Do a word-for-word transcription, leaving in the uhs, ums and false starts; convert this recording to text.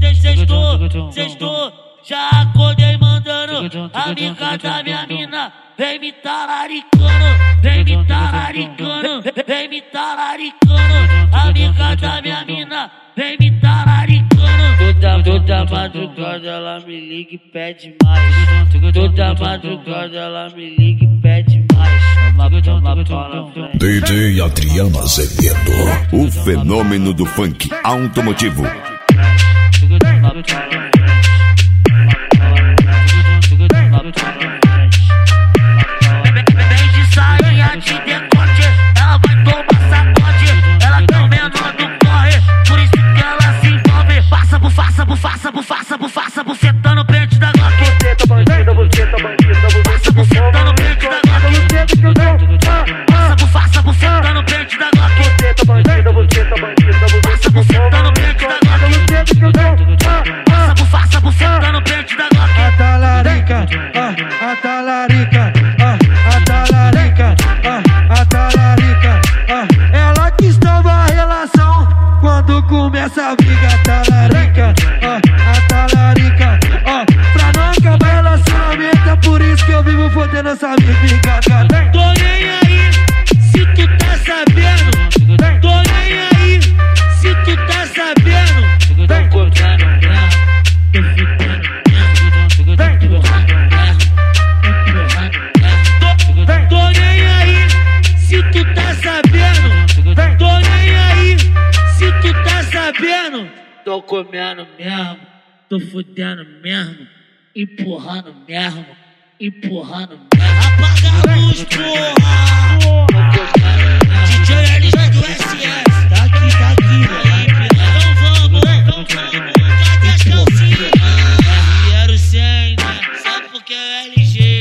Sextou, sextou, já acordei mandando a amiga da minha mina. Vem me talaricando, vem me talaricando, vem me talaricando. Amiga da minha mina, vem me talaricando. Toda, toda madrugada ela me liga e pede mais. Toda madrugada ela me liga e pede mais. D J Adriano Azevedo, o fenômeno do funk automotivo. Vem de sainha de decote, ela vai tomar sacode. Ela tem o menor do corre, por isso que ela se envolve. Passa, bufaça, bufaça, bufaça, bufaça, buceta no pente da Glock. Buceta bandida, buceta bandida, passa, buceta no pente da Glock. Passa, bufaça, buceta no pente da Glock. Buceta bandida, buceta bandida, passa, buceta no pente da Glock. Passa, bufaça, buceta no pente da Glock. A talarica, ah, a talarica, ah, a talarica, ah, a talarica, ah. Ela que estava a relação quando começa a briga. Talarica, ah, a talarica, ah. Pra não acabar relacionamento, é por isso que eu vivo fodendo essa amiga. Tô nem aí, se tu tá sabendo. Tô nem aí, se tu tá sabendo. Tô contando mesmo, tô fudendo mesmo, tô Tô nem aí, se tu tá sabendo. Tô nem aí, se tu tá sabendo. Tô comendo mesmo, tô fudendo mesmo, empurrando mesmo, empurrando mesmo. Apaga a luz, porra! D J L G do S S, tá aqui, tá aqui. Então vamos, então vamos. Cadê as calcinhas? Quero cem, né? Só porque é L G.